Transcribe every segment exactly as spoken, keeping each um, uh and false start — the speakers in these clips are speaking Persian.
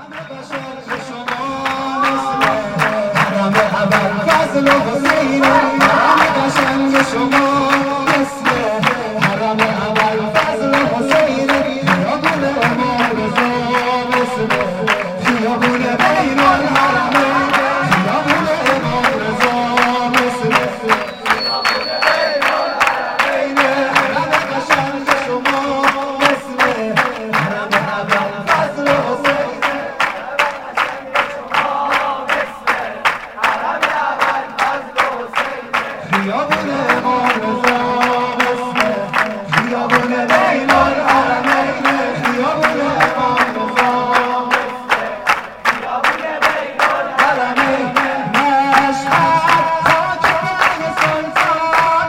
فضل حسین همه قشنگ شما مثل حرم اول فضل حسین خیابون امام رضا مثل خیابون بین الحرمین خیابون امام رضا مثل خیابون بین الحرمین همه قشنگ شما مثل حرم اول فضل حسین خیابون امام رضا مثل خیابون بین الحرمین خیابون امام رضا مثل خیابون بین الحرمین مشهد خاک پای سلطان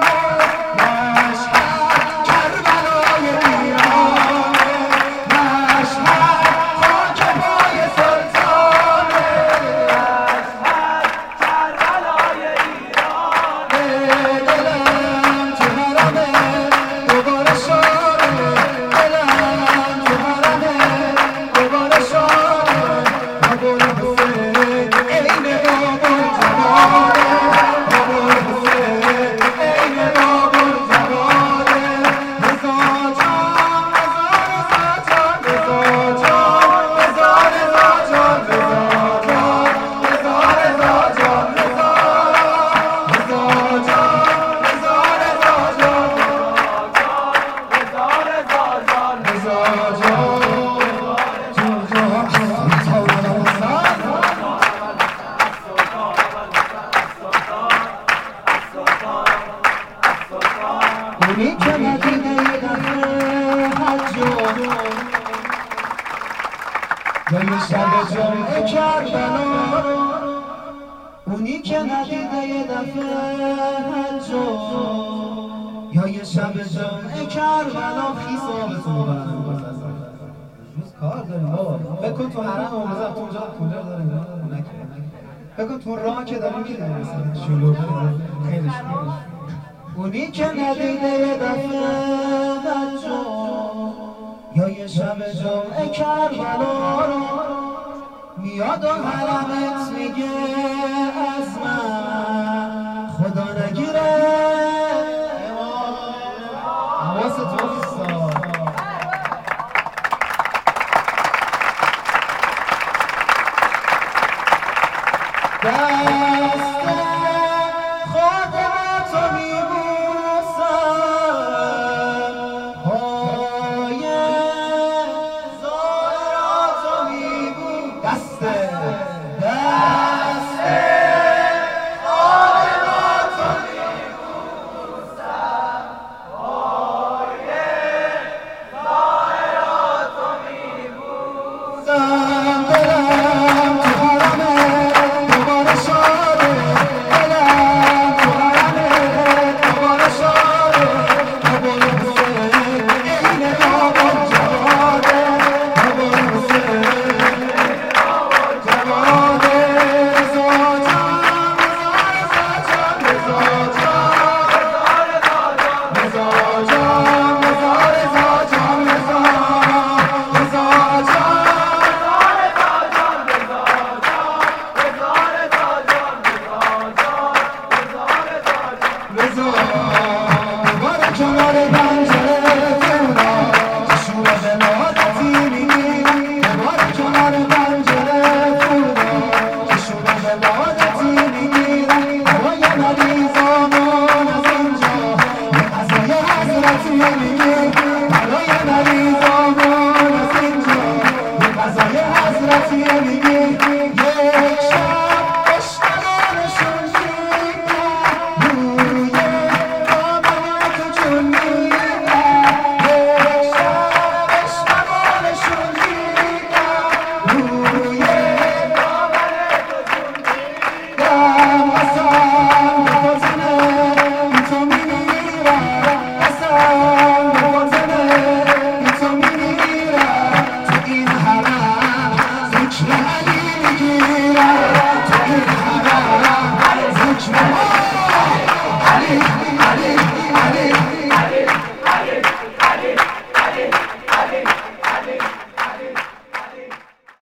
مشهد کربلای ایران مشهد خاک پای سلطان مشهد کربلای ایران اونی که ندیده یه دفعه حج یا یه شب جمعه کربلا اونی که ندیده یه دفعه حج یا یه شب جمعه کربلا خیصابتون برد روز کار داریم بابا فکر کن تو حرم آموزم تو اونجا کولر داریم فکر کن تو راه که داریم که داریم شلوغ خیلی شلوغ اونی که ندیده یه دفعه حج یا یه شب جمعه کربلا رو میاد و حرمت میگه از من خدا نگیره حواستون نیستا دست خادماتو میبوسم پای زائراتو میبوسم دست دست خادماتو میبوسم پای زائراتو میبوسم دلم تو حرمه دوباره شاده دلم تو حرمه دوباره شاده ابوال حسین عین بابا جواده ابوال حسین عین بابا جواده رضا جان رضا جان رضا جان رضا جان رضا جان رضا رضا جان رضا دوباره کنار پنجره فردا شور ولادتی میگیری دوباره کنار پنجره فردا شور ولادتی میگیری هوای مریضامون از اینجا یه غذای حضرتی میگیری برای مریضامون از اینجا یه غذای حضرتی میگیری